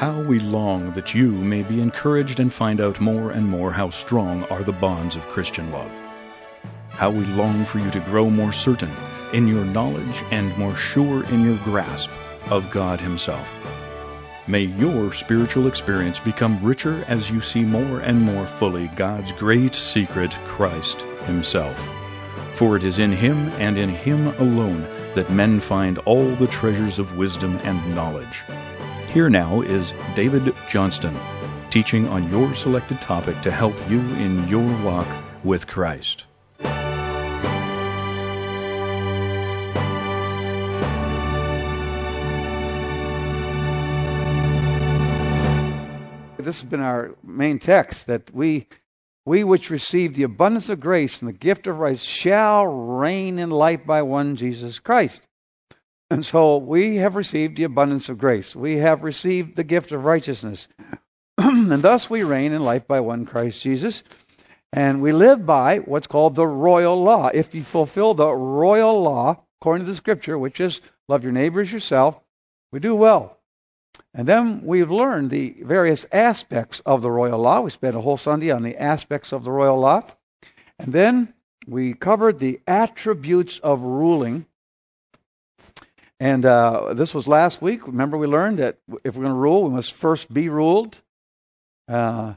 How we long that you may be encouraged and find out more and more how strong are the bonds of Christian love. How we long for you to grow more certain in your knowledge and more sure in your grasp of God Himself. May your spiritual experience become richer as you see more and more fully God's great secret, Christ Himself. For it is in Him and in Him alone that men find all the treasures of wisdom and knowledge. Here now is David Johnston, teaching on your selected topic to help you in your walk with Christ. This has been our main text, that we which receive the abundance of grace and the gift of rights shall reign in life by one Jesus Christ. And so we have received the abundance of grace. We have received the gift of righteousness. And thus we reign in life by one Christ Jesus. And we live by what's called the royal law. If you fulfill the royal law, according to the Scripture, which is love your neighbor as yourself, we do well. And then we've learned the various aspects of the royal law. We spent a whole Sunday on the aspects of the royal law. And then we covered the attributes of ruling. And this was last week. Remember, we learned that if we're going to rule, we must first be ruled. And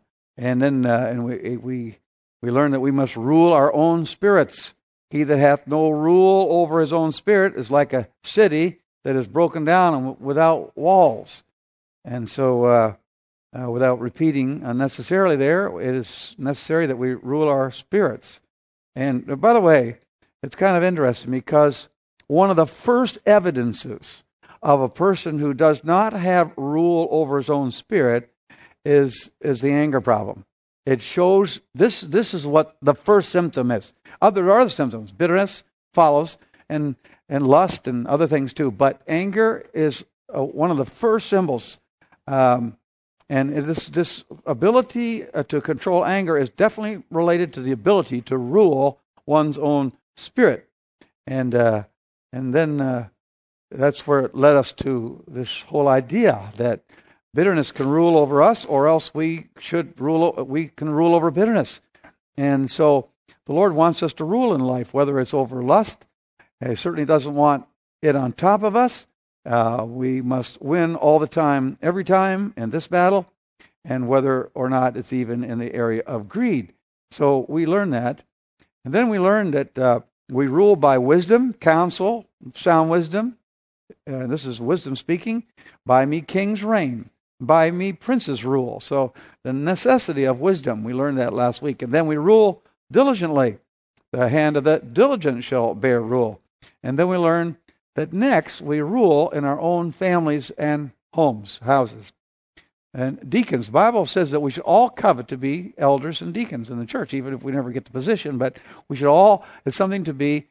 we learned that we must rule our own spirits. He that hath no rule over his own spirit is like a city that is broken down and without walls. And so, without repeating unnecessarily there, it is necessary that we rule our spirits. And by the way, it's kind of interesting because one of the first evidences of a person who does not have rule over his own spirit is the anger problem. It shows this is what the first symptom is. There are other symptoms. Bitterness follows, and lust and other things too. But anger is one of the first symbols. And this ability to control anger is definitely related to the ability to rule one's own spirit. And then that's where it led us to this whole idea that bitterness can rule over us, or else we can rule over bitterness. And so the Lord wants us to rule in life, whether it's over lust. He certainly doesn't want it on top of us. We must win all the time, every time in this battle, and whether or not it's even in the area of greed. So we learn that. And then we learn that we rule by wisdom, counsel, sound wisdom. This is wisdom speaking. By me kings reign. By me princes rule. So the necessity of wisdom, we learned that last week. And then we rule diligently. The hand of the diligent shall bear rule. And then we learn that next we rule in our own families and homes, houses. And deacons, the Bible says that we should all covet to be elders and deacons in the church, even if we never get the position. But we should all, it's something to be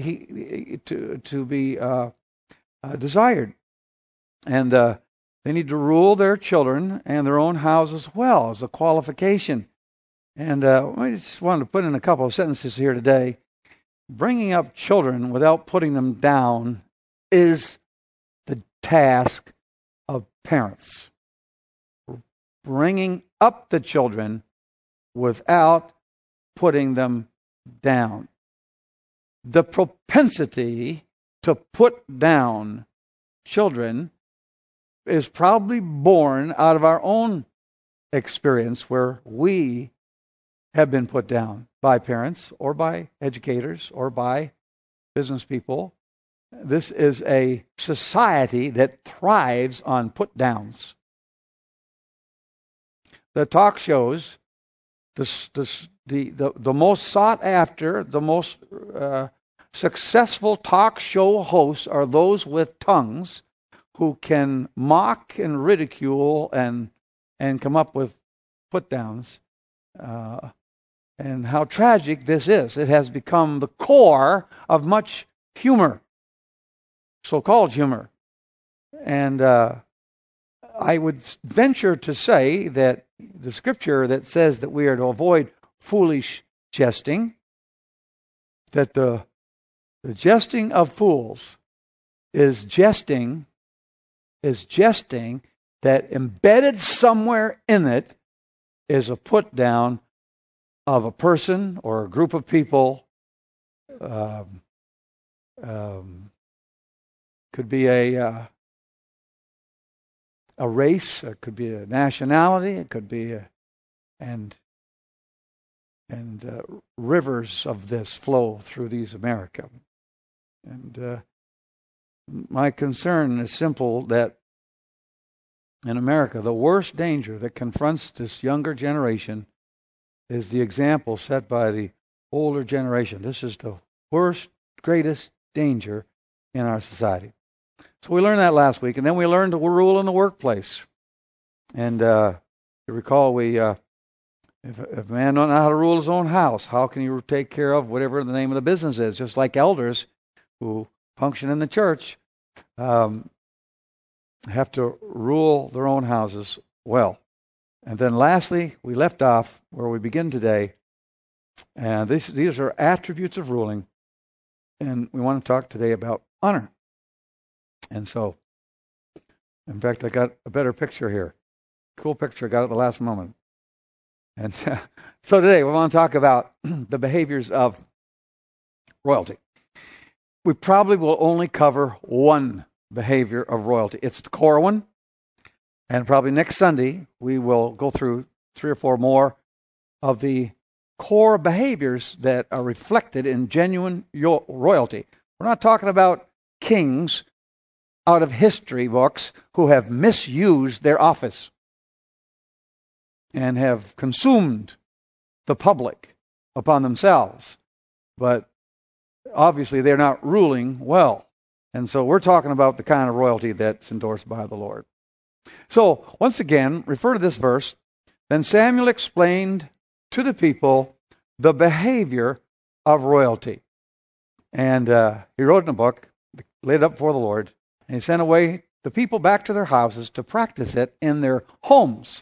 desired. And they need to rule their children and their own houses well as a qualification. And I just wanted to put in a couple of sentences here today. Bringing up children without putting them down is the task of parents. Bringing up the children without putting them down. The propensity to put down children is probably born out of our own experience where we have been put down by parents or by educators or by business people. This is a society that thrives on put downs. The talk shows, the most sought after, the most successful talk show hosts are those with tongues who can mock and ridicule and come up with put downs. And how tragic this is. It has become the core of much humor, so-called humor. And I would venture to say that the Scripture that says that we are to avoid foolish jesting, that the jesting of fools is jesting that embedded somewhere in it is a put down of a person or a group of people. Could be a race, it could be a nationality, it could be and rivers of this flow through these America. And my concern is simple, that in America, the worst danger that confronts this younger generation is the example set by the older generation. This is the worst, greatest danger in our society. So we learned that last week, and then we learned to rule in the workplace. And you recall, if a man don't know how to rule his own house, how can you take care of whatever the name of the business is? Just like elders who function in the church have to rule their own houses well. And then lastly, we left off where we begin today. And these are attributes of ruling. And we want to talk today about honor. And so, in fact, I got a better picture here. Cool picture, I got it at the last moment. And so today we want to talk about the behaviors of royalty. We probably will only cover one behavior of royalty. It's the core one. And probably next Sunday we will go through 3 or 4 more of the core behaviors that are reflected in genuine royalty. We're not talking about kings out of history books who have misused their office and have consumed the public upon themselves. But obviously they're not ruling well. And so we're talking about the kind of royalty that's endorsed by the Lord. So once again, refer to this verse. Then Samuel explained to the people the behavior of royalty. And he wrote in a book, laid it up before the Lord, and he sent away the people back to their houses to practice it in their homes.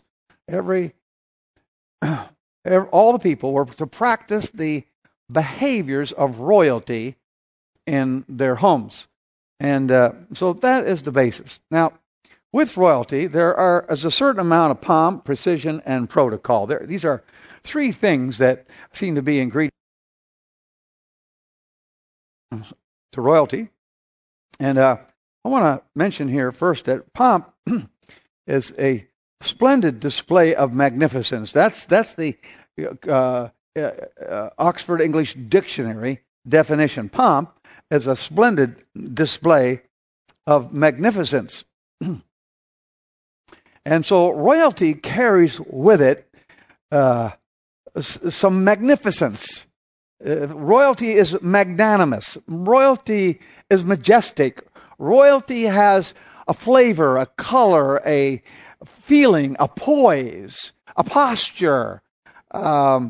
All the people were to practice the behaviors of royalty in their homes. And so that is the basis. Now, with royalty, there is a certain amount of pomp, precision, and protocol. These are 3 things that seem to be ingredients to royalty. And I want to mention here first that pomp is a splendid display of magnificence. That's the Oxford English Dictionary definition. Pomp is a splendid display of magnificence. And so royalty carries with it some magnificence. Royalty is magnanimous. Royalty is majestic. Royalty has a flavor, a color, a feeling, a poise, a posture. And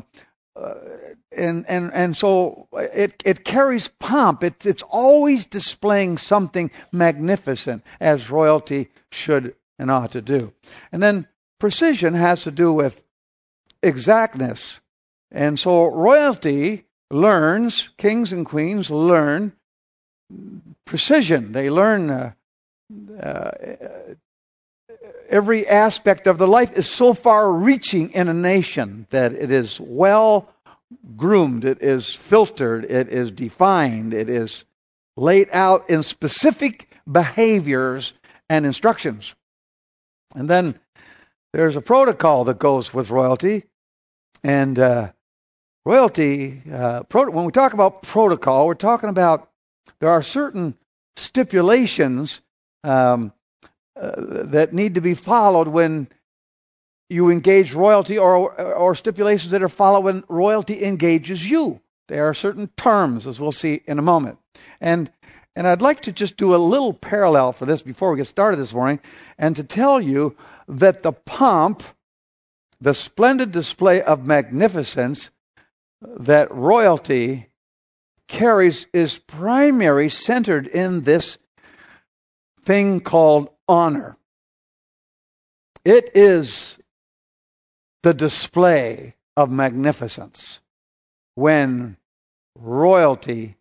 so it carries pomp. It's always displaying something magnificent, as royalty should and ought to do. And then precision has to do with exactness. And so royalty learns, kings and queens learn precision. They learn every aspect of their life is so far-reaching in a nation that it is well groomed, it is filtered, it is defined, it is laid out in specific behaviors and instructions. And then there's a protocol that goes with royalty. And royalty, when we talk about protocol, we're talking about there are certain stipulations that need to be followed when you engage royalty, or stipulations that are followed when royalty engages you. There are certain terms, as we'll see in a moment. And I'd like to just do a little parallel for this before we get started this morning, and to tell you that the pomp, the splendid display of magnificence that royalty carries is primarily centered in this thing called honor. It is the display of magnificence when royalty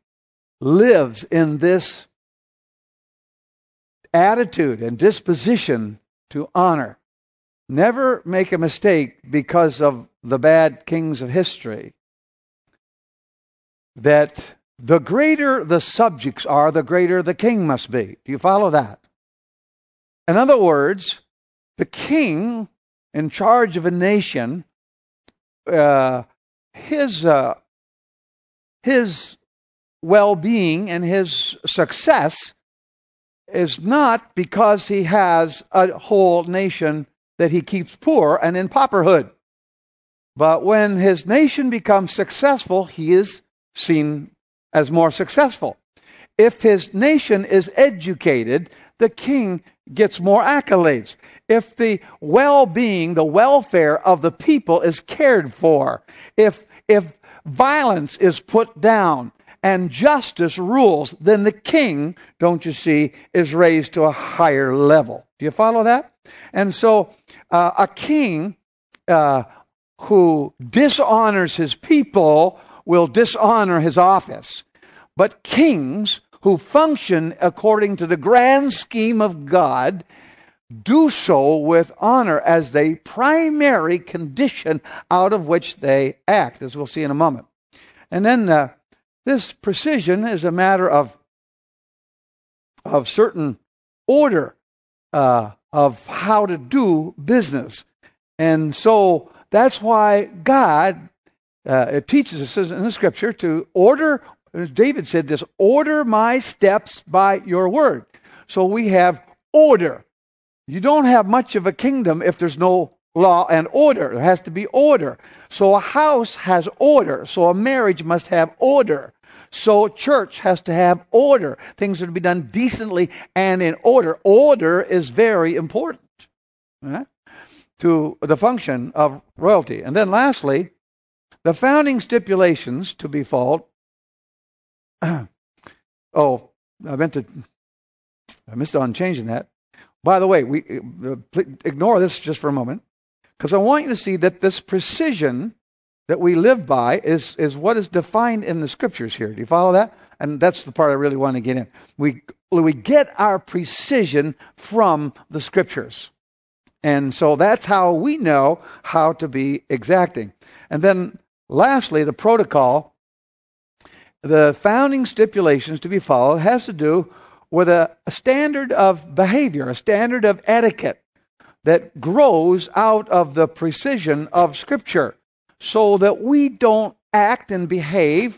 lives in this attitude and disposition to honor. Never make a mistake because of the bad kings of history that the greater the subjects are, the greater the king must be. Do you follow that? In other words, the king in charge of a nation, his well-being and his success is not because he has a whole nation that he keeps poor and in pauperhood. But when his nation becomes successful, he is seen as more successful. If his nation is educated, the king gets more accolades. If the well-being, the welfare of the people is cared for, if violence is put down and justice rules, then the king, don't you see, is raised to a higher level. Do you follow that? And so a king who dishonors his people will dishonor his office. But kings who function according to the grand scheme of God do so with honor as the primary condition out of which they act, as we'll see in a moment. And then this precision is a matter of certain order of how to do business. And so that's why God it teaches us in the scripture to order, David said this, order my steps by your word. So we have order. You don't have much of a kingdom if there's no law and order. There has to be order. So a house has order. So a marriage must have order. So church has to have order. Things are to be done decently and in order. Order is very important to the function of royalty. And then lastly, the founding stipulations to be followed. I missed on changing that. By the way, we ignore this just for a moment, because I want you to see that this precision that we live by is what is defined in the scriptures here. Do you follow that? And that's the part I really want to get in. We get our precision from the scriptures. And so that's how we know how to be exacting. And then lastly, the protocol, the founding stipulations to be followed has to do with a standard of behavior, a standard of etiquette that grows out of the precision of Scripture, so that we don't act and behave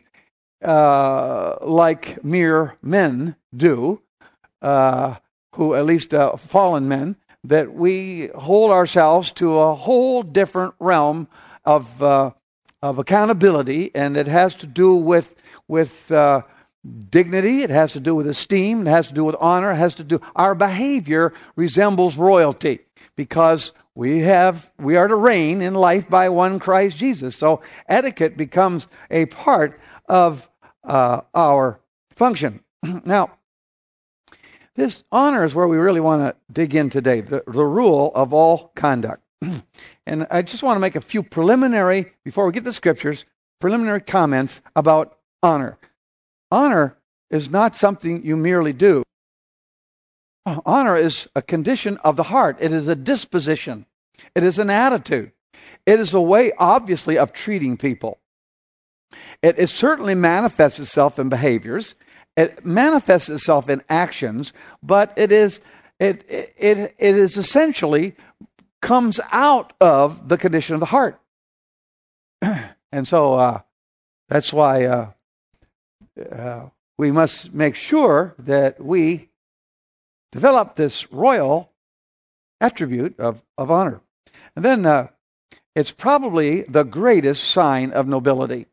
like mere men do, who at least fallen men, that we hold ourselves to a whole different realm of accountability, and it has to do with dignity, it has to do with esteem, it has to do with honor, it has to do, our behavior resembles royalty, because we are to reign in life by one Christ Jesus. So etiquette becomes a part of our function. Now, this honor is where we really want to dig in today, the rule of all conduct. And I just want to make a few preliminary, before we get to the scriptures, preliminary comments about honor. Honor is not something you merely do. Honor is a condition of the heart. It is a disposition. It is an attitude. It is a way, obviously, of treating people. It certainly manifests itself in behaviors. It manifests itself in actions, but it is essentially comes out of the condition of the heart. And so that's why we must make sure that we develop this royal attribute of honor. And then it's probably the greatest sign of nobility.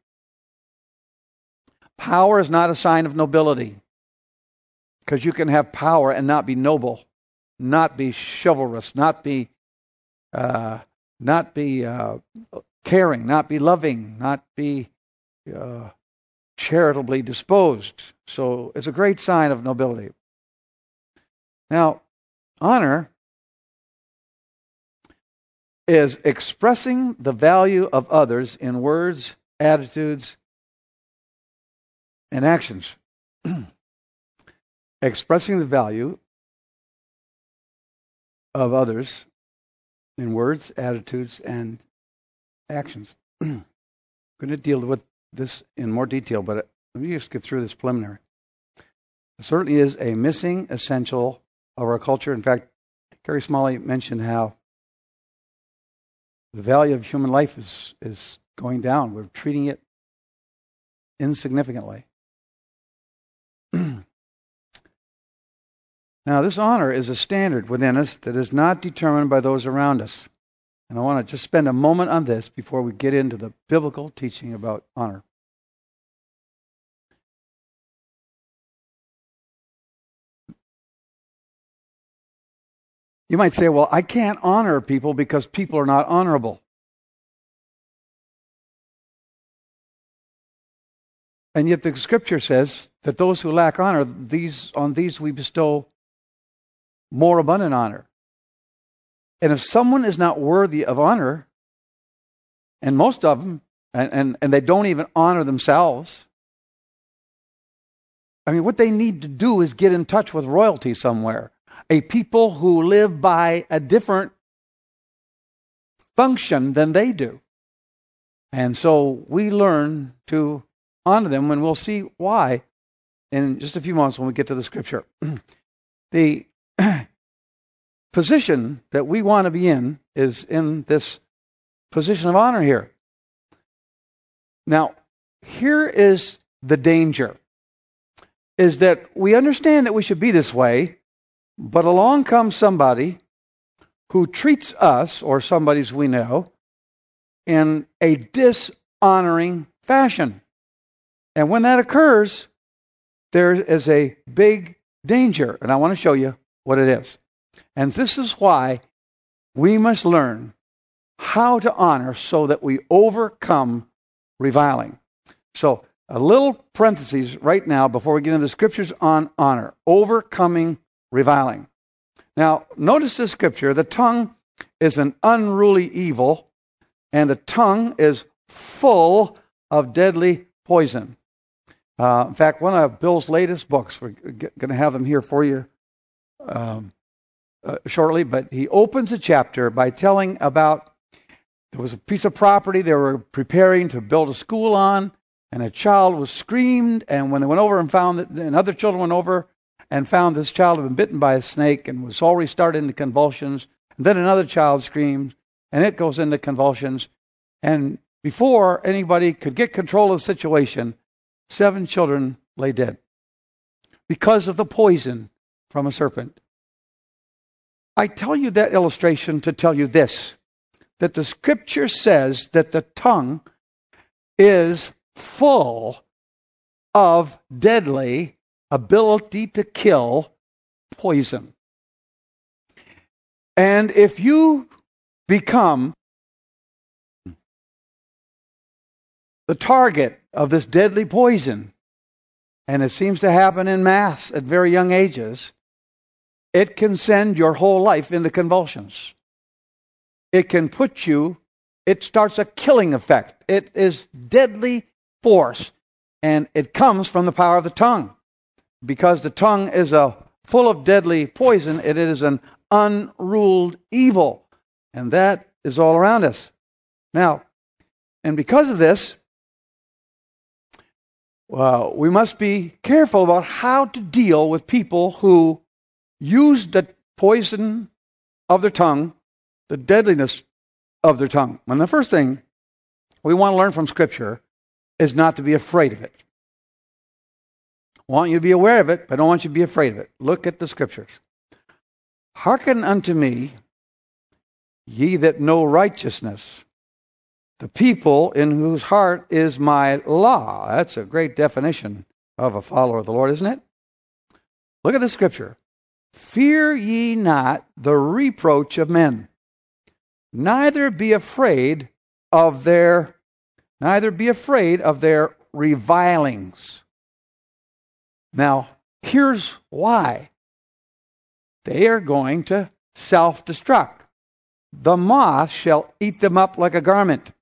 Power is not a sign of nobility, because you can have power and not be noble, not be chivalrous, not be caring, not be loving, not be charitably disposed. So it's a great sign of nobility. Now, honor is expressing the value of others in words, attitudes, and actions. Expressing the value of others in words, attitudes, and actions. I'm going to deal with this in more detail, but let me just get through this preliminary. It certainly is a missing essential of our culture. In fact, Gary Smalley mentioned how the value of human life is going down. We're treating it insignificantly. Now, this honor is a standard within us that is not determined by those around us. And I want to just spend a moment on this before we get into the biblical teaching about honor. You might say, well, I can't honor people because people are not honorable. And yet the Scripture says that those who lack honor, on these we bestow more abundant honor. And if someone is not worthy of honor, and most of them, and they don't even honor themselves, I mean, what they need to do is get in touch with royalty somewhere. A people who live by a different function than they do. And so we learn to honor them, and we'll see why in just a few moments when we get to the Scripture. The position that we want to be in is in this position of honor here. Now, here is the danger, is that we understand that we should be this way, but along comes somebody who treats us, or somebody's we know, in a dishonoring fashion. And when that occurs, there is a big danger, and I want to show you what it is. And this is why we must learn how to honor so that we overcome reviling. So, a little parenthesis right now before we get into the Scriptures on honor. Overcoming reviling. Now, notice this Scripture. The tongue is an unruly evil, and the tongue is full of deadly poison. In fact, one of Bill's latest books, we're going to have them here for you shortly, but he opens a chapter by telling about there was a piece of property they were preparing to build a school on, and a child was screamed, and when they went over and found that, and other children went over and found this child had been bitten by a snake and was already started into convulsions, and then another child screamed, and it goes into convulsions, and before anybody could get control of the situation, 7 children lay dead because of the poison from a serpent. I tell you that illustration to tell you this, that the Scripture says that the tongue is full of deadly ability to kill poison. And if you become the target of this deadly poison, and it seems to happen in mass at very young ages, it can send your whole life into convulsions. It can put you, it starts a killing effect. It is deadly force, and it comes from the power of the tongue. Because the tongue is full of deadly poison, it is an unruled evil, and that is all around us. Now, and because of this, we must be careful about how to deal with people who use the poison of their tongue, the deadliness of their tongue. And the first thing we want to learn from Scripture is not to be afraid of it. I want you to be aware of it, but I don't want you to be afraid of it. Look at the Scriptures. Hearken unto me, ye that know righteousness, the people in whose heart is my law. That's a great definition of a follower of the Lord, isn't it? Look at the Scripture. Fear ye not the reproach of men, neither be afraid of their revilings. Now, here's why. They are going to self-destruct. The moth shall eat them up like a garment,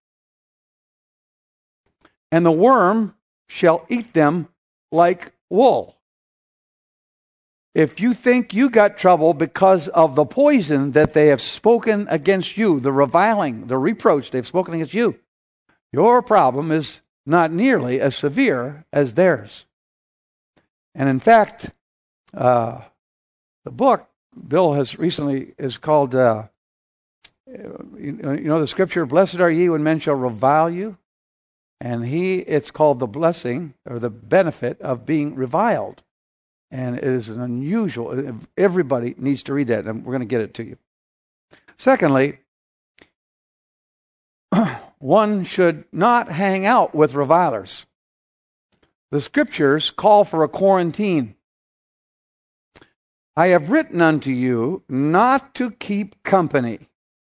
and the worm shall eat them like wool. If you think you got trouble because of the poison that they have spoken against you, the reviling, the reproach they've spoken against you, your problem is not nearly as severe as theirs. And in fact, the book Bill has recently is called, the scripture, "Blessed are ye when men shall revile you." And it's called the blessing or the benefit of being reviled. And it is an unusual, everybody needs to read that, and we're going to get it to you. Secondly, one should not hang out with revilers. The scriptures call for a quarantine. "I have written unto you not to keep company."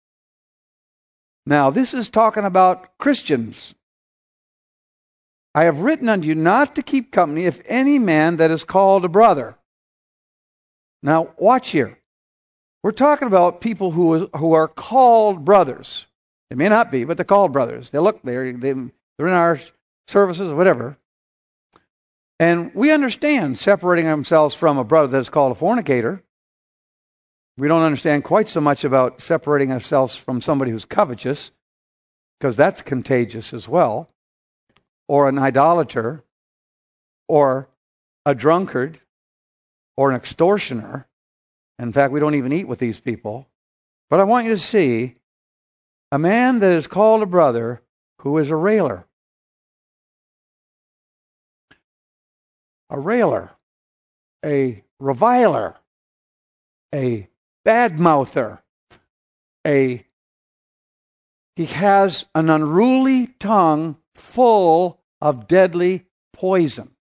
Now, this is talking about Christians. "I have written unto you not to keep company if any man that is called a brother." Now, watch here. We're talking about people who are called brothers. They may not be, but they're called brothers. They're in our services or whatever. And we understand separating ourselves from a brother that is called a fornicator. We don't understand quite so much about separating ourselves from somebody who's covetous, because that's contagious as well, or an idolater, or a drunkard, or an extortioner. In fact, we don't even eat with these people. But I want you to see a man that is called a brother who is a railer. A railer, a reviler, a badmouther, he has an unruly tongue full of deadly poison.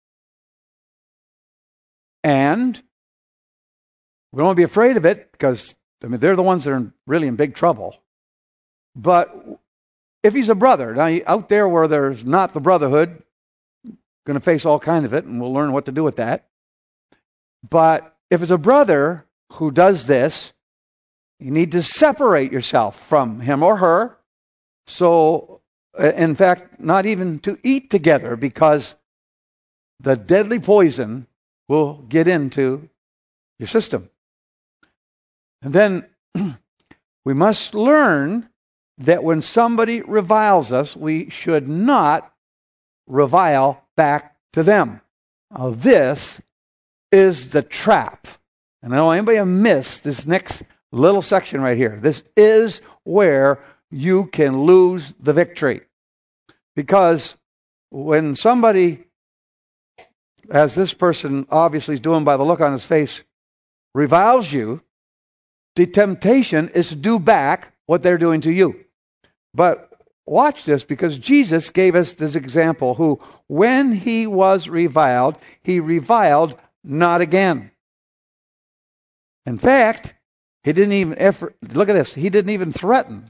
And we don't want to be afraid of it, because they're the ones that are really in big trouble. But if he's a brother, now out there where there's not the brotherhood, going to face all kinds of it, and we'll learn what to do with that. But if it's a brother who does this, you need to separate yourself from him or her. So, in fact, not even to eat together, because the deadly poison will get into your system. And then we must learn that when somebody reviles us, we should not revile back to them. Now, this is the trap. And I don't want anybody to miss this next little section right here. This is where you can lose the victory. Because when somebody, as this person obviously is doing by the look on his face, reviles you, the temptation is to do back what they're doing to you. But watch this, because Jesus gave us this example, who, when he was reviled, he reviled not again. In fact, he didn't even look at this, he didn't even threaten.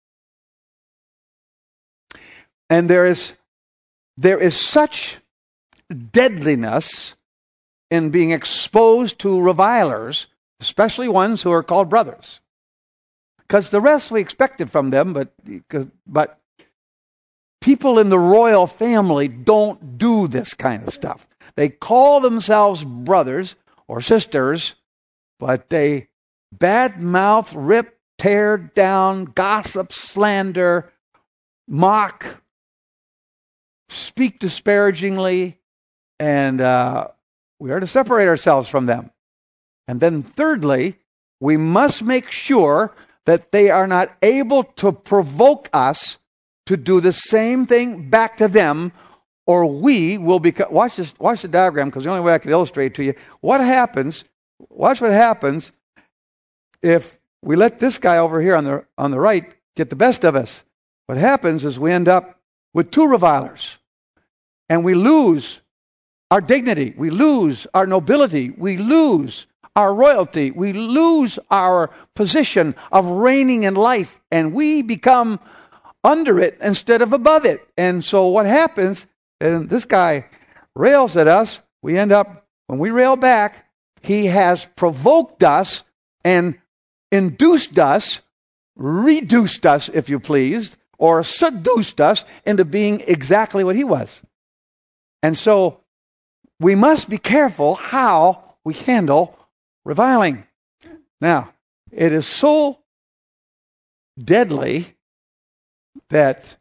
And there is such deadliness in being exposed to revilers, especially ones who are called brothers. Because the rest we expected from them, but people in the royal family don't do this kind of stuff. They call themselves brothers or sisters, but they badmouth, rip, tear down, gossip, slander, mock, speak disparagingly, and we are to separate ourselves from them. And then thirdly, we must make sure that they are not able to provoke us to do the same thing back to them, or we will become. Watch the diagram, because the only way I can illustrate it to you. Watch what happens if we let this guy over here on the right get the best of us. What happens is we end up with two revilers, and we lose our dignity, we lose our nobility, we lose our royalty, we lose our position of reigning in life, and we become under it instead of above it. And so what happens, and this guy rails at us, we end up, when we rail back, he has provoked us and induced us, reduced us, if you please, or seduced us into being exactly what he was. And so we must be careful how we handle reviling. Now, it is so deadly that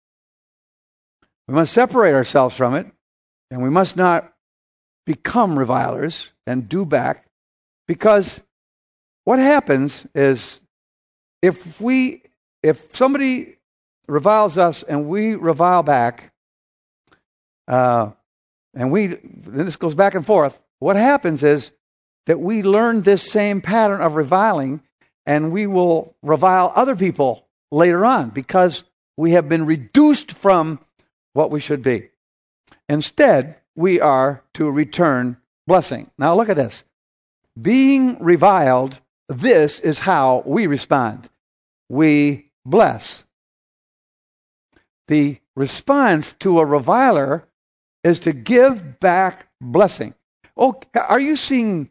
we must separate ourselves from it, and we must not become revilers and do back, because what happens is if somebody reviles us and we revile back, and this goes back and forth, what happens is that we learn this same pattern of reviling, and we will revile other people later on because we have been reduced from what we should be. Instead, we are to return blessing. Now look at this. Being reviled, this is how we respond. We bless. The response to a reviler is to give back blessing. Oh, are you seeing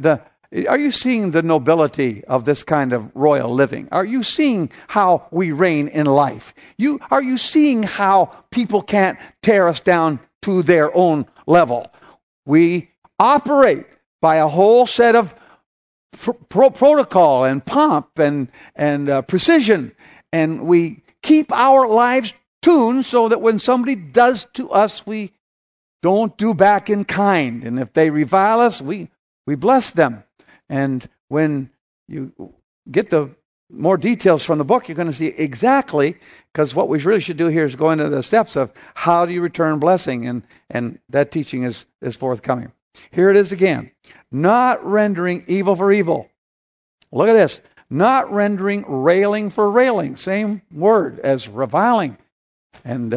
the nobility of this kind of royal living? Are you seeing how we reign in life? Are you seeing how people can't tear us down to their own level? We operate by a whole set of protocol and pomp and precision, and we keep our lives tuned so that when somebody does to us, we don't do back in kind. And if they revile us, we bless them. And when you get the more details from the book, you're going to see exactly, because what we really should do here is go into the steps of how do you return blessing, and that teaching is forthcoming. Here it is again. Not rendering evil for evil. Look at this. Not rendering railing for railing. Same word as reviling and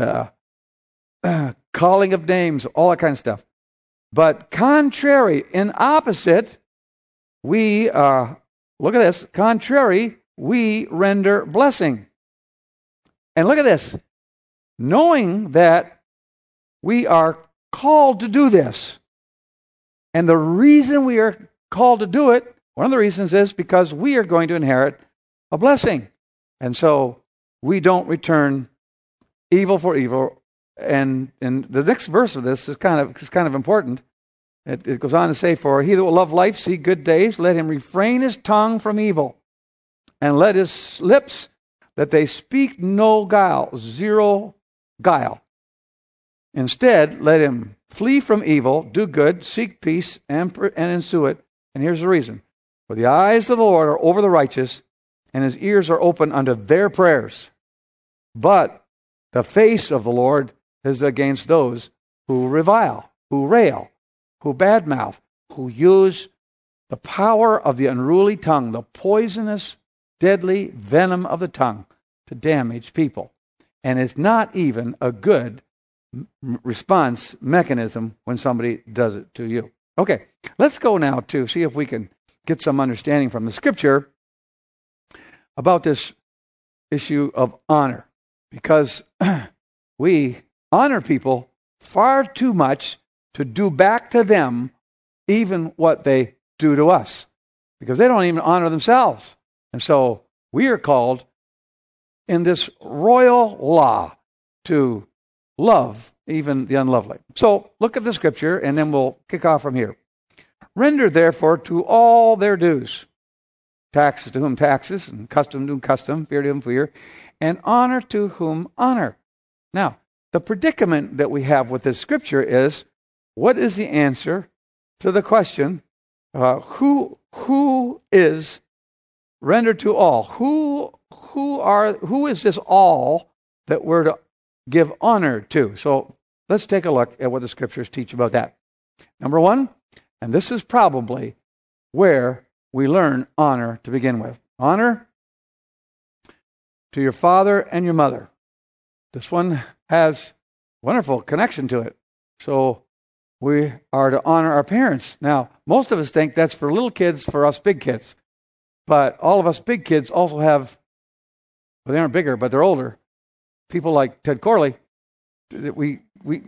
calling of names, all that kind of stuff. But contrary, in opposite, we, look at this, contrary, we render blessing. And look at this. Knowing that we are called to do this. And the reason we are called to do it, one of the reasons is because we are going to inherit a blessing. And so we don't return evil for evil. And the next verse of this is kind of important. It goes on to say, for he that will love life, see good days, let him refrain his tongue from evil, and let his lips, that they speak no guile, zero guile. Instead, let him flee from evil, do good, seek peace, and ensue it. And here's the reason. For the eyes of the Lord are over the righteous, and his ears are open unto their prayers. But the face of the Lord is against those who revile, who rail, who badmouth, who use the power of the unruly tongue, the poisonous, deadly venom of the tongue to damage people. And it's not even a good response mechanism when somebody does it to you. Okay, let's go now to see if we can get some understanding from the Scripture about this issue of honor. Because we honor people far too much to do back to them even what they do to us, because they don't even honor themselves. And so we are called in this royal law to love even the unlovely. So look at the Scripture, and then we'll kick off from here. Render therefore to all their dues, taxes to whom taxes, and custom to whom custom, fear to whom fear, and honor to whom honor. Now, the predicament that we have with this Scripture is, what is the answer to the question, who is rendered to all? Who is this all that we're to give honor to? So let's take a look at what the Scriptures teach about that. Number one, and this is probably where we learn honor to begin with. Honor to your father and your mother. This one has wonderful connection to it. So we are to honor our parents. Now, most of us think that's for little kids, for us big kids. But all of us big kids also have, well, they aren't bigger, but they're older. People like Ted Corley. We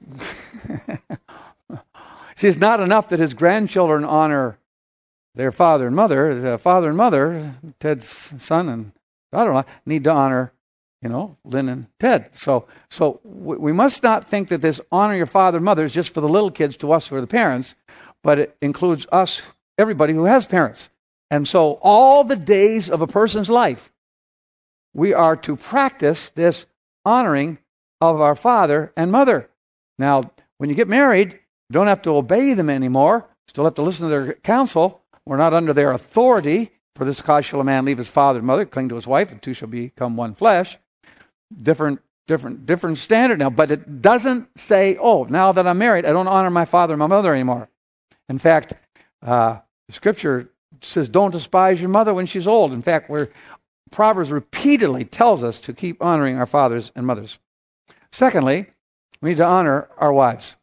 see, it's not enough that his grandchildren honor their father and mother. The father and mother, Ted's son and daughter-in-law, need to honor, Lynn and Ted. So we must not think that this honor your father and mother is just for the little kids, to us who are the parents, but it includes us, everybody who has parents. And so all the days of a person's life, we are to practice this honoring of our father and mother. Now, when you get married, you don't have to obey them anymore. Still have to listen to their counsel. We're not under their authority. For this cause shall a man leave his father and mother, cling to his wife, and two shall become one flesh. Different standard now. But it doesn't say, oh, now that I'm married, I don't honor my father and my mother anymore. In fact, the Scripture says, don't despise your mother when she's old. In fact, Proverbs repeatedly tells us to keep honoring our fathers and mothers. Secondly, we need to honor our wives.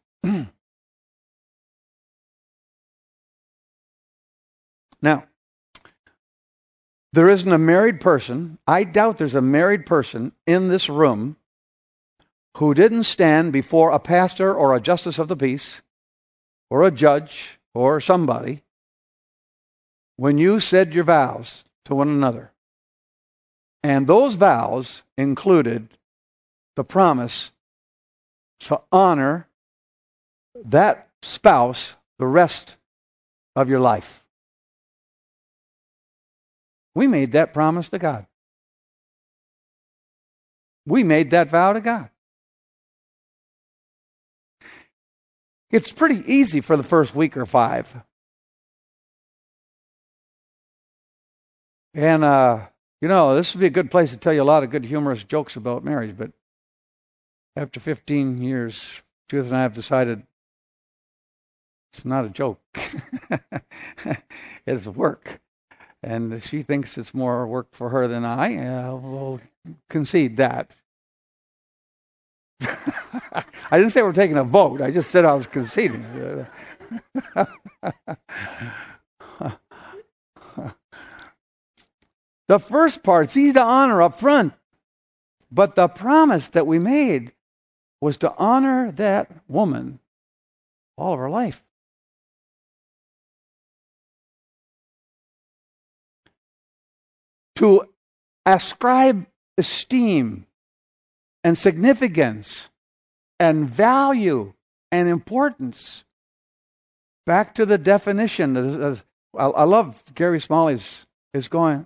Now, there isn't a married person, I doubt there's a married person in this room who didn't stand before a pastor or a justice of the peace or a judge or somebody when you said your vows to one another. And those vows included the promise to honor that spouse the rest of your life. We made that promise to God. We made that vow to God. It's pretty easy for the first week or 5. And, this would be a good place to tell you a lot of good humorous jokes about marriage, but after 15 years, Judith and I have decided it's not a joke. It's work. And she thinks it's more work for her than I. Will concede that. I didn't say we're taking a vote. I just said I was conceding. The first part's easy to honor up front. But the promise that we made was to honor that woman all of her life. To ascribe esteem and significance and value and importance. Back to the definition. I love Gary Smalley's is going,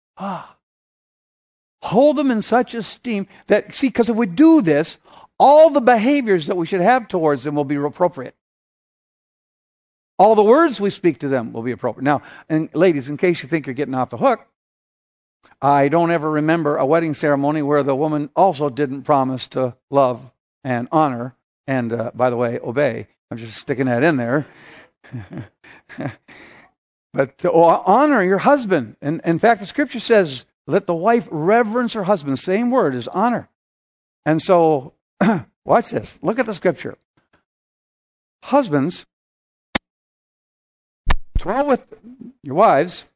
hold them in such esteem that, see, because if we do this, all the behaviors that we should have towards them will be appropriate. All the words we speak to them will be appropriate. Now, and ladies, in case you think you're getting off the hook, I don't ever remember a wedding ceremony where the woman also didn't promise to love and honor and, by the way, obey. I'm just sticking that in there. But to honor your husband. And in fact, the Scripture says, let the wife reverence her husband. Same word is honor. And so, watch this. Look at the Scripture. Husbands, dwell with your wives.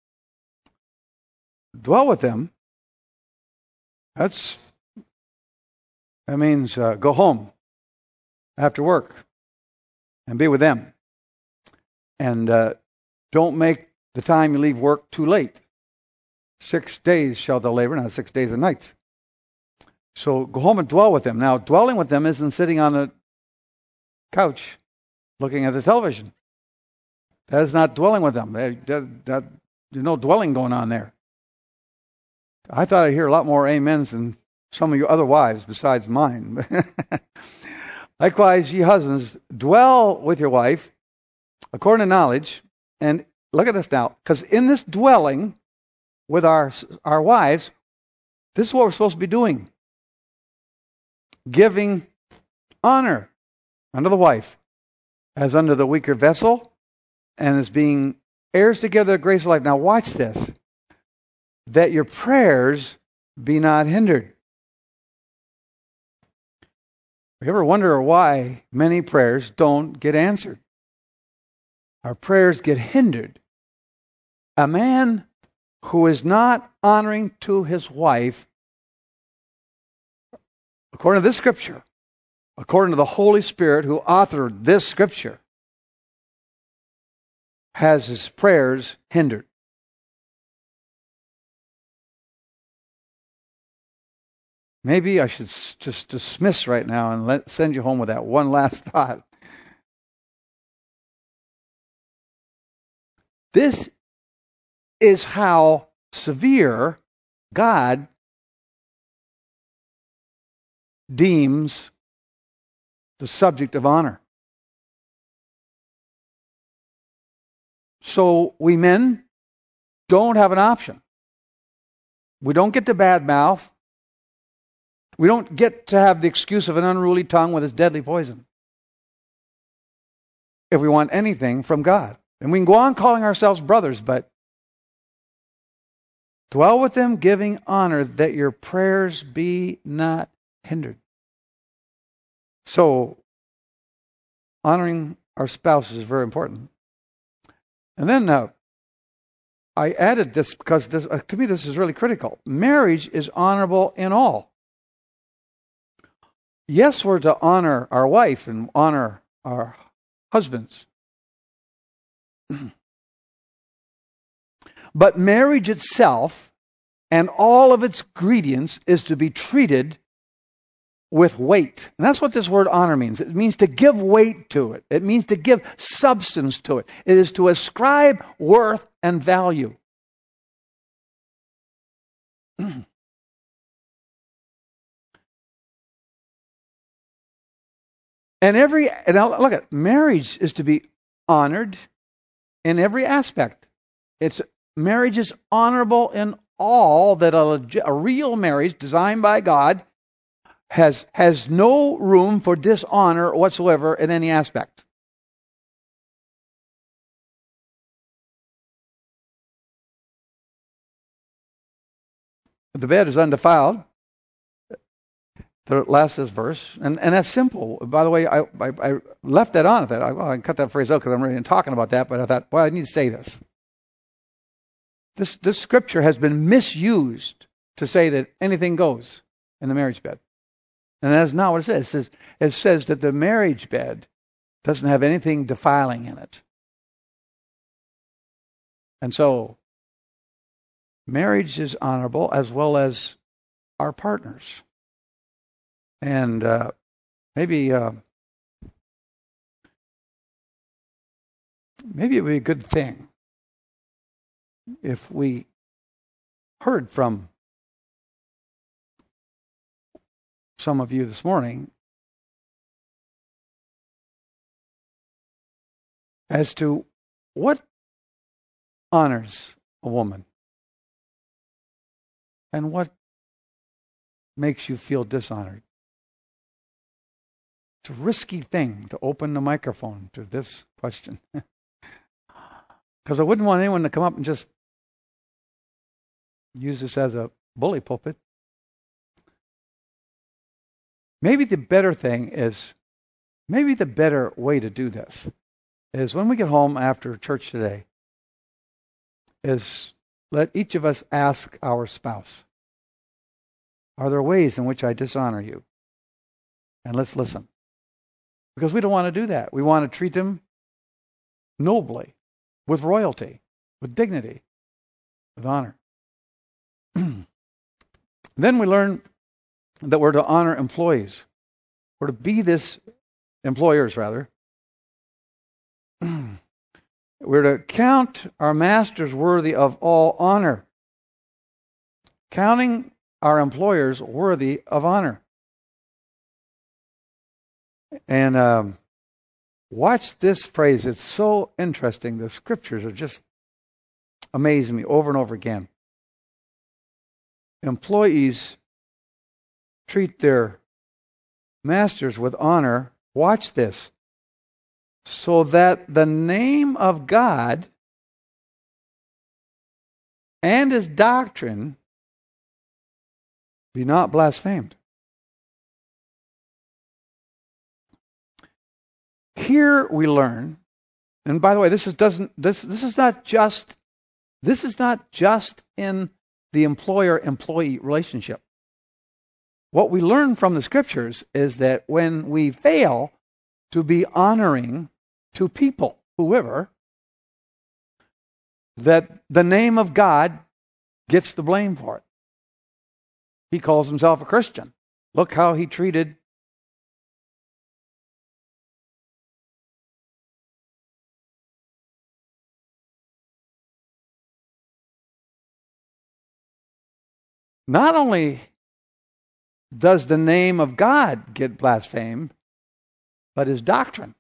Dwell with them. That means go home after work and be with them. And don't make the time you leave work too late. 6 days shall thou labor, not 6 days and nights. So go home and dwell with them. Now, dwelling with them isn't sitting on a couch looking at the television. That is not dwelling with them. There's no dwelling going on there. I thought I'd hear a lot more amens than some of your other wives besides mine. Likewise, ye husbands, dwell with your wife according to knowledge. And look at this now, because in this dwelling with our wives, this is what we're supposed to be doing. Giving honor unto the wife as unto the weaker vessel and as being heirs together of grace of life. Now watch this. That your prayers be not hindered. You ever wonder why many prayers don't get answered? Our prayers get hindered. A man who is not honoring to his wife, according to this Scripture, according to the Holy Spirit who authored this Scripture, has his prayers hindered. Maybe I should just dismiss right now and send you home with that one last thought. This is how severe God deems the subject of honor. So we men don't have an option. We don't get to badmouth. We don't get to have the excuse of an unruly tongue with its deadly poison. If we want anything from God. And we can go on calling ourselves brothers, but dwell with them, giving honor, that your prayers be not hindered. So, honoring our spouses is very important. And then I added this because to me this is really critical. Marriage is honorable in all. Yes, we're to honor our wife and honor our husbands. But marriage itself and all of its ingredients is to be treated with weight. And that's what this word honor means. It means to give weight to it. It means to give substance to it. It is to ascribe worth and value. And look at marriage is to be honored in every aspect. Marriage is honorable in all, that a real marriage designed by God has no room for dishonor whatsoever in any aspect. The bed is undefiled. The last is verse, and that's simple. By the way, I left that on. I cut that phrase out because I'm really talking about that. But I thought, well, I need to say this. This scripture has been misused to say that anything goes in the marriage bed, and that's not what it says. It says that the marriage bed doesn't have anything defiling in it, and so marriage is honorable as well as our partners. And maybe it would be a good thing if we heard from some of you this morning as to what honors a woman and what makes you feel dishonored. It's a risky thing to open the microphone to this question. Because I wouldn't want anyone to come up and just use this as a bully pulpit. Maybe the better way to do this is when we get home after church today, is let each of us ask our spouse, are there ways in which I dishonor you? And let's listen. Because we don't want to do that. We want to treat them nobly, with royalty, with dignity, with honor. Then we learn that we're to honor employees. We're to be employers rather. We're to count our masters worthy of all honor. Counting our employers worthy of honor. And watch this phrase. It's so interesting. The scriptures are just amazing me over and over again. Employees treat their masters with honor. Watch this. So that the name of God and his doctrine be not blasphemed. Here we learn, and by the way, this is not just in the employer-employee relationship. What we learn from the scriptures is that when we fail to be honoring to people, whoever, that the name of God gets the blame for it. He calls himself a Christian. Look how he treated not only does the name of God get blasphemed, but his doctrine.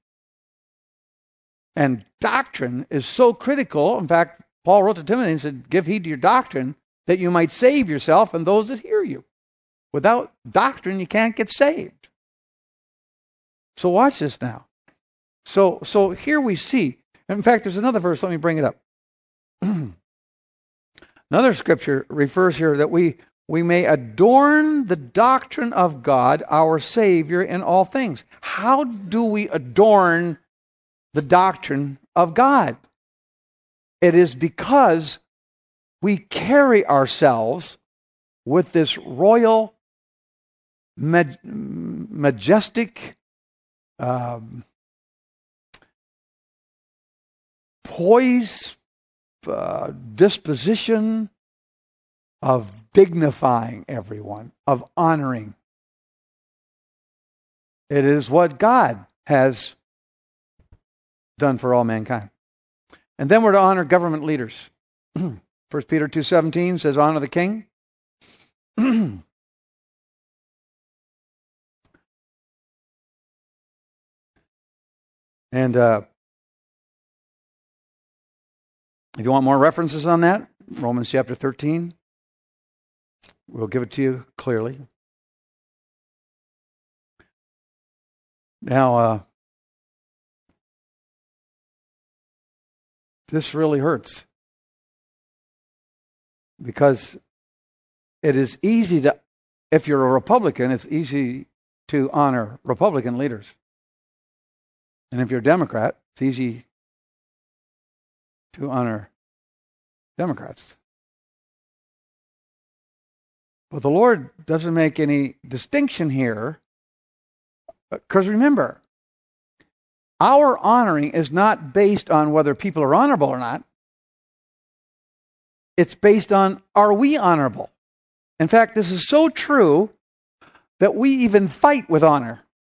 And doctrine is so critical. In fact, Paul wrote to Timothy and said, give heed to your doctrine that you might save yourself and those that hear you. Without doctrine, you can't get saved. So watch this now. So here we see, in fact, there's another verse, let me bring it up. Another scripture refers here that we may adorn the doctrine of God, our Savior, in all things. How do we adorn the doctrine of God? It is because we carry ourselves with this royal, majestic, poise, disposition of dignifying everyone, of honoring. It is what God has done for all mankind. And then we're to honor government leaders. 1 Peter 2:17 says, honor the king. And if you want more references on that, Romans chapter 13, we'll give it to you clearly. Now, this really hurts because it is easy to, if you're a Republican, it's easy to honor Republican leaders. And if you're a Democrat, it's easy to honor Democrats. But the Lord doesn't make any distinction here, because remember, our honoring is not based on whether people are honorable or not. It's based on, are we honorable? In fact, this is so true that we even fight with honor.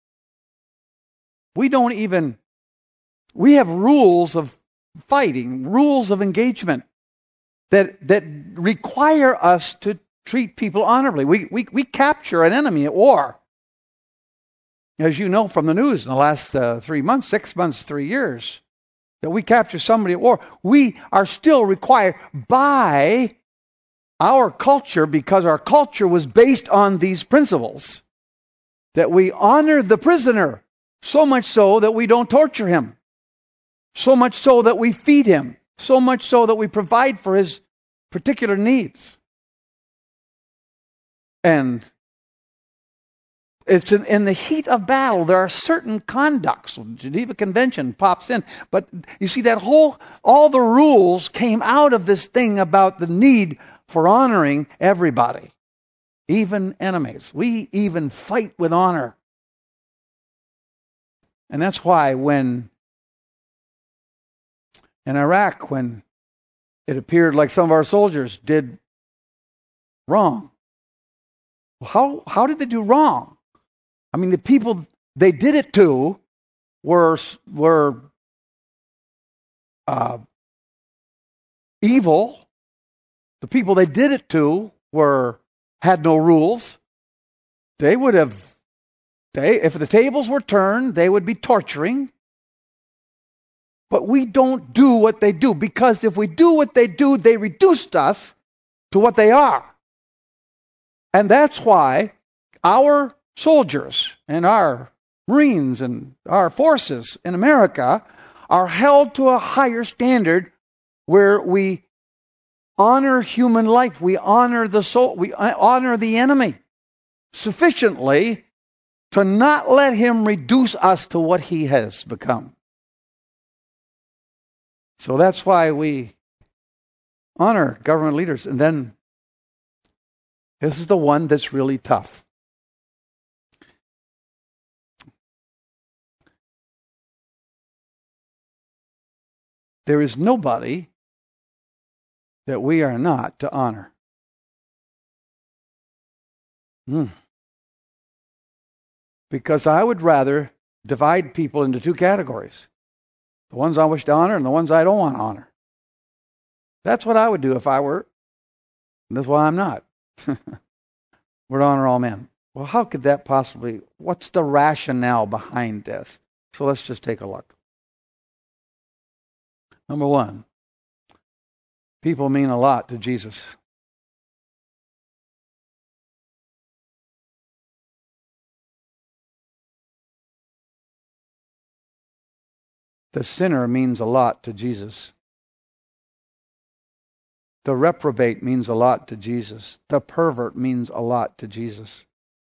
We have rules of fighting, rules of engagement that require us to treat people honorably. We capture an enemy at war. As you know from the news in the last 3 months, 6 months, 3 years, that we capture somebody at war. We are still required by our culture, because our culture was based on these principles, that we honor the prisoner, so much so that we don't torture him, so much so that we feed him, so much so that we provide for his particular needs. And it's in the heat of battle, there are certain conducts. The Geneva Convention pops in. But you see, all the rules came out of this thing about the need for honoring everybody, even enemies. We even fight with honor. And that's why when in Iraq, when it appeared like some of our soldiers did wrong, how did they do wrong? I mean, the people they did it to were evil. The people they did it to had no rules. They would have, if the tables were turned, they would be torturing. But we don't do what they do, because if we do what they do, they reduced us to what they are. And that's why our soldiers and our Marines and our forces in America are held to a higher standard, where we honor human life, we honor the soul, we honor the enemy sufficiently to not let him reduce us to what he has become. So that's why we honor government leaders. And then this is the one that's really tough. There is nobody that we are not to honor. Because I would rather divide people into two categories: the ones I wish to honor and the ones I don't want to honor. That's what I would do if I were. And that's why I'm not. We're to honor all men. Well, how could that possibly, what's the rationale behind this? So let's just take a look. Number one, people mean a lot to Jesus. The sinner means a lot to Jesus. The reprobate means a lot to Jesus. The pervert means a lot to Jesus.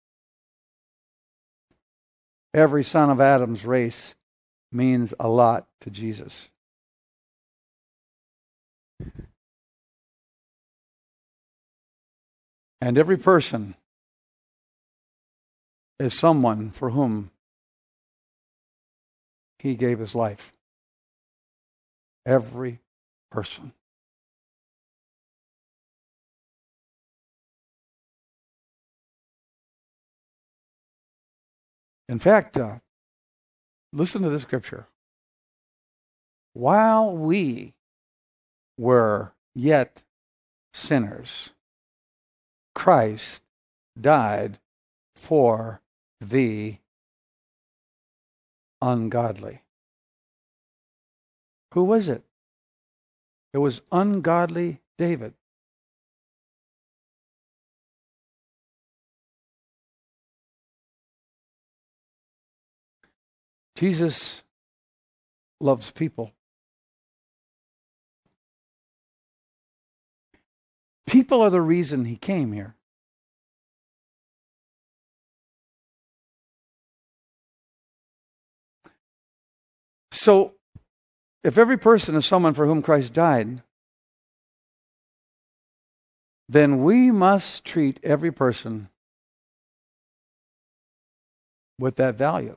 Every son of Adam's race means a lot to Jesus. And every person is someone for whom he gave his life. Every person. In fact, listen to this scripture. While we were yet sinners, Christ died for the ungodly. Who was it? It was ungodly David. Jesus loves people. People are the reason he came here. So, if every person is someone for whom Christ died, then we must treat every person with that value.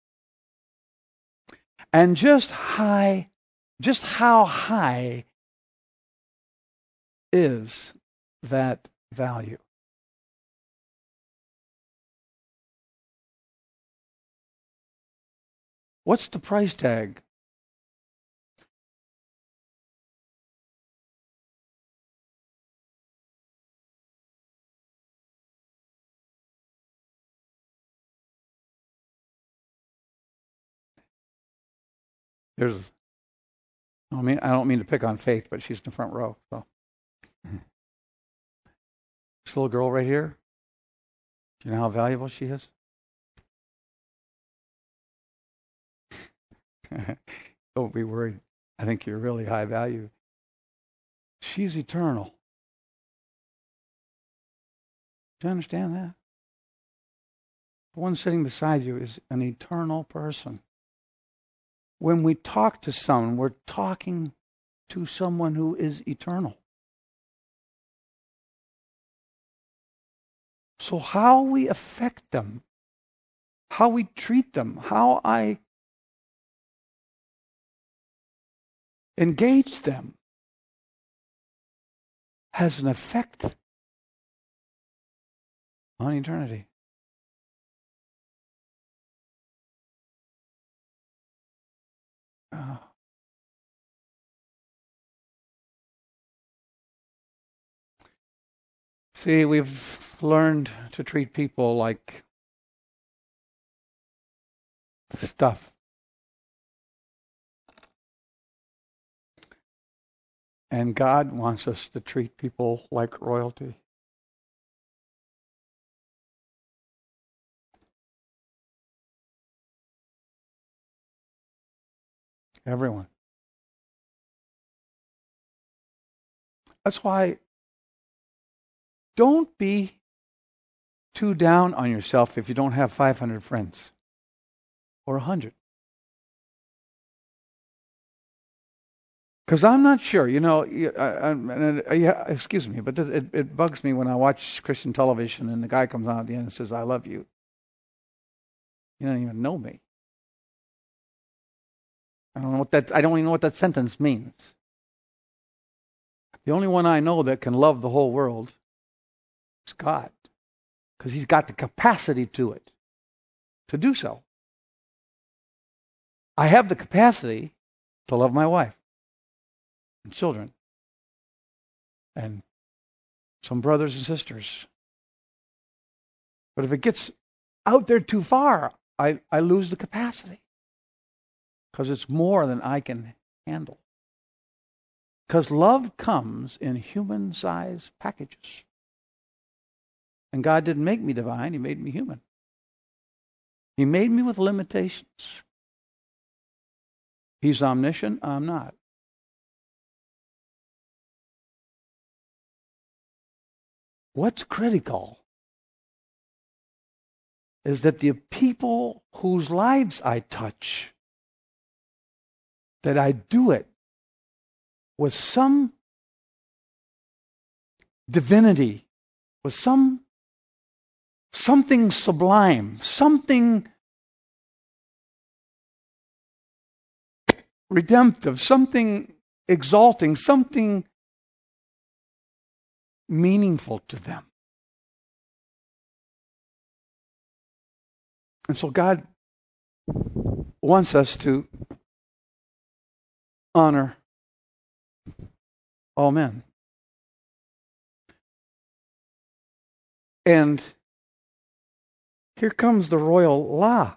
And just how high is that value? What's the price tag? I don't mean to pick on Faith, but she's in the front row. So, this little girl right here, do you know how valuable she is? Don't be worried. I think you're really high value. She's eternal. Do you understand that? The one sitting beside you is an eternal person. When we talk to someone, we're talking to someone who is eternal. So how we affect them, how we treat them, how I engage them has an effect on eternity. See, we've learned to treat people like stuff. And God wants us to treat people like royalty. Everyone. That's why don't be too down on yourself if you don't have 500 friends or 100. Because I'm not sure, excuse me, but it bugs me when I watch Christian television and the guy comes on at the end and says, "I love you." You don't even know me. I don't even know what that sentence means. The only one I know that can love the whole world is God, because he's got the capacity to do so. I have the capacity to love my wife and children and some brothers and sisters. But if it gets out there too far, I lose the capacity because it's more than I can handle. Because love comes in human-sized packages. And God didn't make me divine, He made me human. He made me with limitations. He's omniscient, I'm not. What's critical is that the people whose lives I touch, that I do it with some divinity, with something sublime, something redemptive, something exalting, something meaningful to them. And so God wants us to honor all men. And here comes the royal law.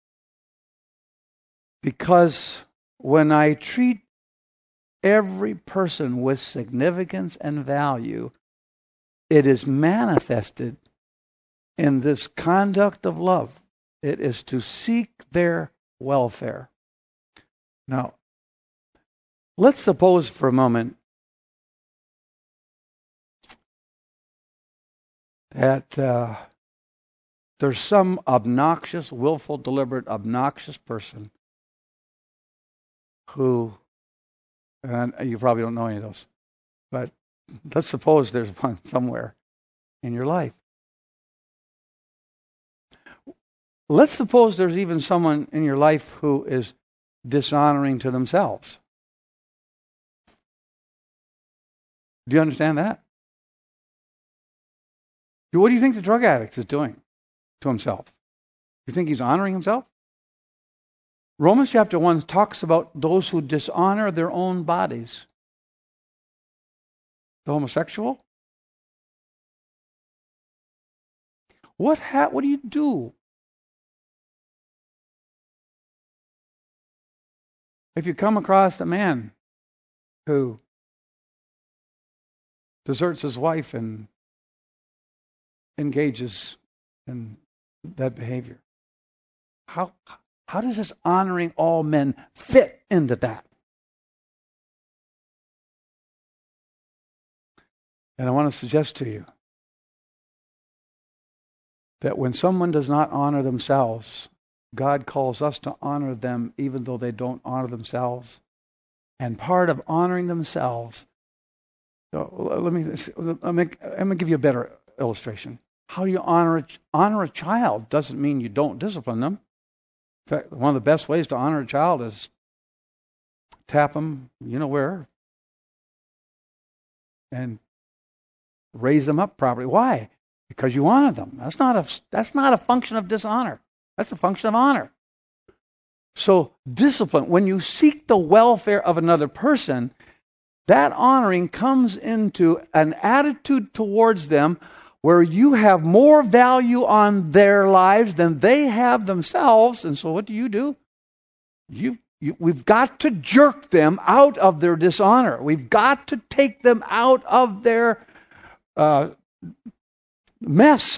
Because when I treat every person with significance and value, it is manifested in this conduct of love. It is to seek their welfare. Now, let's suppose for a moment that there's some obnoxious, willful, deliberate, obnoxious person who, and you probably don't know any of those, but let's suppose there's one somewhere in your life. Let's suppose there's even someone in your life who is dishonoring to themselves. Do you understand that? What do you think the drug addict is doing to himself? You think he's honoring himself? Romans chapter 1 talks about those who dishonor their own bodies. The homosexual? What do you do if you come across a man who deserts his wife and engages in that behavior? How does this honoring all men fit into that? And I want to suggest to you that when someone does not honor themselves, God calls us to honor them even though they don't honor themselves. And part of honoring themselves, let me give you a better illustration. How do you honor a child? Doesn't mean you don't discipline them. In fact, one of the best ways to honor a child is tap them, you know where, and raise them up properly. Why? Because you honor them. That's not a function of dishonor. That's a function of honor. So discipline, when you seek the welfare of another person, that honoring comes into an attitude towards them where you have more value on their lives than they have themselves. And so what do? We've got to jerk them out of their dishonor. We've got to take them out of their mess,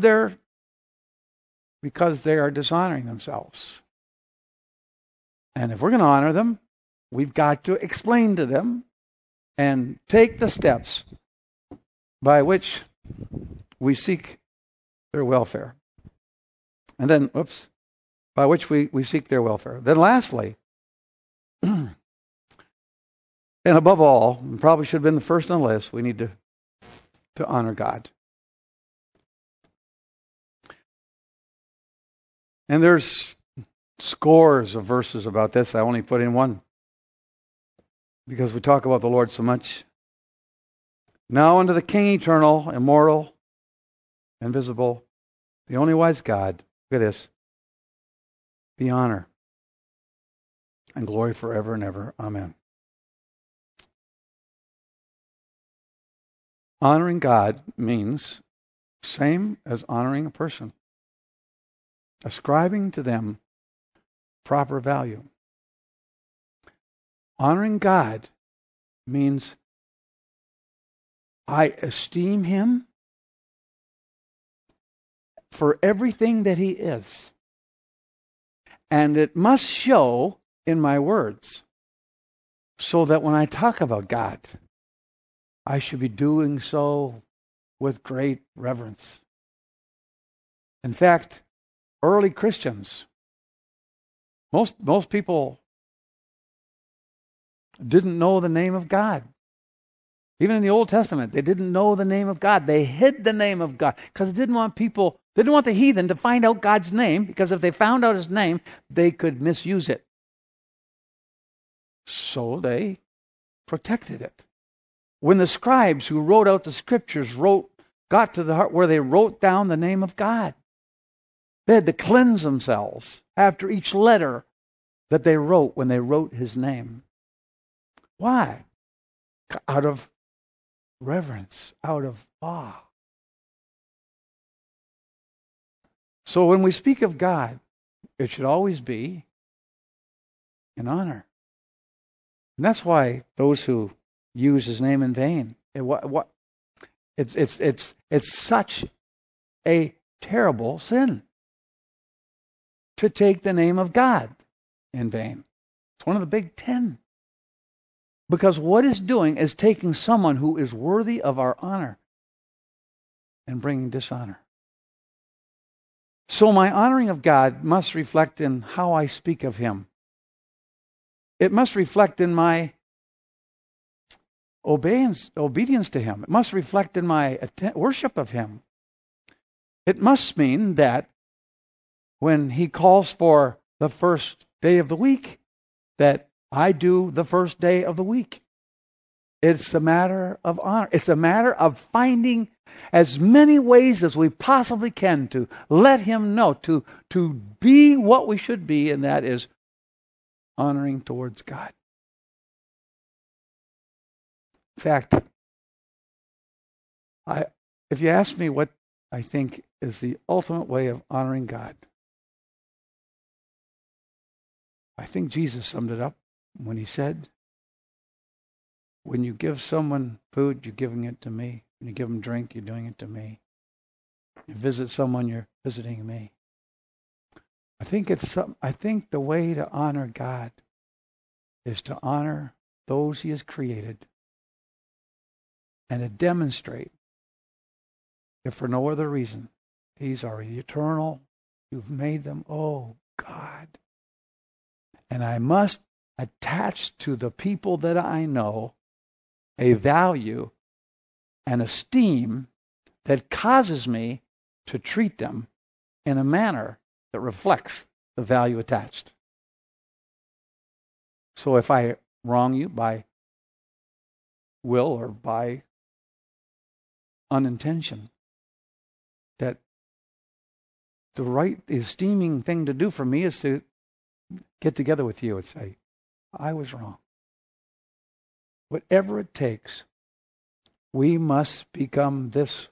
because they are dishonoring themselves. And if we're going to honor them, we've got to explain to them and take the steps by which we seek their welfare. And then, by which we seek their welfare. Then lastly, and above all, and probably should have been the first on the list, we need to honor God. And there's scores of verses about this. I only put in one because we talk about the Lord so much. Now unto the King eternal, immortal, invisible, the only wise God, look at this, be honor and glory forever and ever. Amen. Honoring God means same as honoring a person, ascribing to them proper value. Honoring God means I esteem him for everything that he is. And it must show in my words, so that when I talk about God, I should be doing so with great reverence. In fact, early Christians, most people didn't know the name of God. Even in the Old Testament, they didn't know the name of God. They hid the name of God because they didn't want the heathen to find out God's name, because if they found out his name, they could misuse it. So they protected it. When the scribes who wrote out the scriptures got to the heart where they wrote down the name of God, they had to cleanse themselves after each letter that they wrote when they wrote his name. Why? Out of reverence, out of awe. So when we speak of God, it should always be in honor. And that's why those who use his name in vain, it's such a terrible sin to take the name of God in vain. It's one of the big 10. Because what it's doing is taking someone who is worthy of our honor and bringing dishonor. So my honoring of God must reflect in how I speak of him. It must reflect in my obedience to him. It must reflect in my worship of him. It must mean that when he calls for the first day of the week, that I do the first day of the week. It's a matter of honor. It's a matter of finding as many ways as we possibly can to let him know, to be what we should be, and that is honoring towards God. In fact, if you ask me what I think is the ultimate way of honoring God, I think Jesus summed it up when he said, when you give someone food, you're giving it to me. When you give them drink, you're doing it to me. You visit someone, you're visiting me. I think the way to honor God is to honor those he has created and to demonstrate, if for no other reason, these are eternal. You've made them, oh God. And I must attach to the people that I know a value and esteem that causes me to treat them in a manner that reflects the value attached. So if I wrong you by will or by unintention, that the esteeming thing to do for me is to get together with you and say, I was wrong. Whatever it takes, we must become this.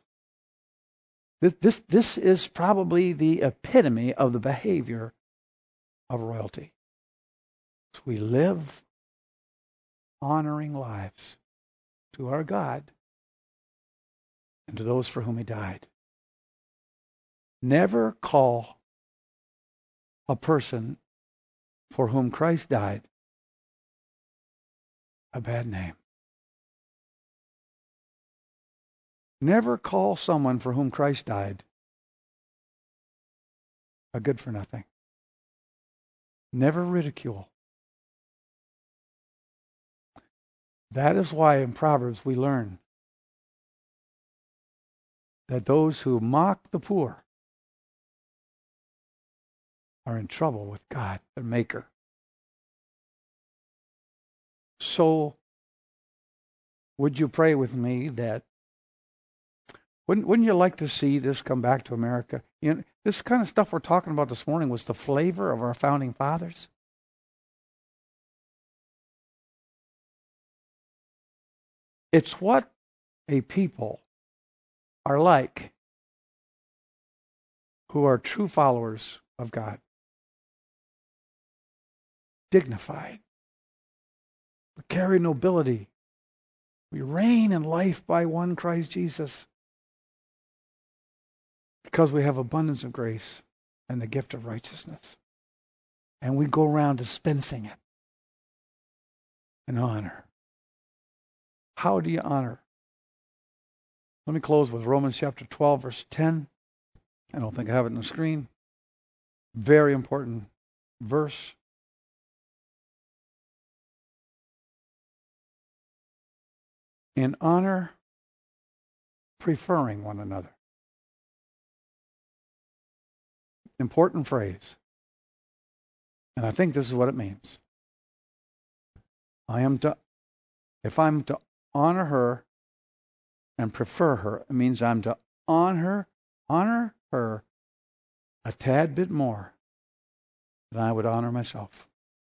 This is probably the epitome of the behavior of royalty. So we live honoring lives to our God and to those for whom he died. Never call a person for whom Christ died a bad name. Never call someone for whom Christ died a good for nothing. Never ridicule. That is why in Proverbs we learn that those who mock the poor are in trouble with God, their Maker. So, would you pray with me that, wouldn't you like to see this come back to America? You know, this kind of stuff we're talking about this morning was the flavor of our founding fathers. It's what a people are like who are true followers of God. Dignified. We carry nobility. We reign in life by one Christ Jesus. Because we have abundance of grace and the gift of righteousness. And we go around dispensing it in honor. How do you honor? Let me close with Romans chapter 12, verse 10. I don't think I have it on the screen. Very important verse. In honor, preferring one another. Important phrase. And I think this is what it means. If I'm to honor her and prefer her, it means I'm to honor her a tad bit more than I would honor myself.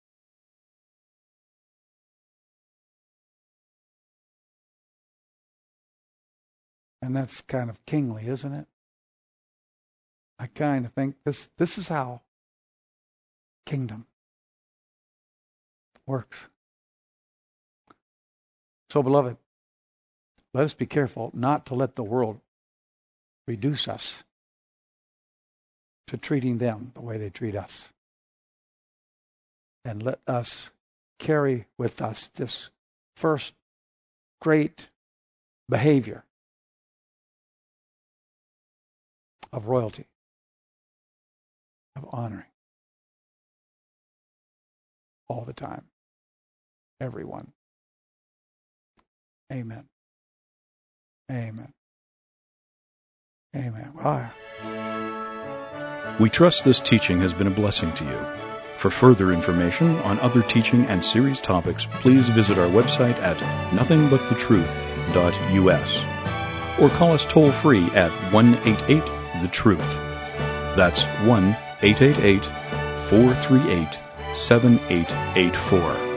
And that's kind of kingly, isn't it? I kind of think this is how kingdom works. So, beloved, let us be careful not to let the world reduce us to treating them the way they treat us. And let us carry with us this first great behavior of royalty, of honoring. All the time. Everyone. Amen. Amen. Amen. Wow. We trust this teaching has been a blessing to you. For further information on other teaching and series topics, please visit our website at nothingbuttetruth.us or call us toll-free at 1-888-THE-TRUTH. That's 1-888-438-7884.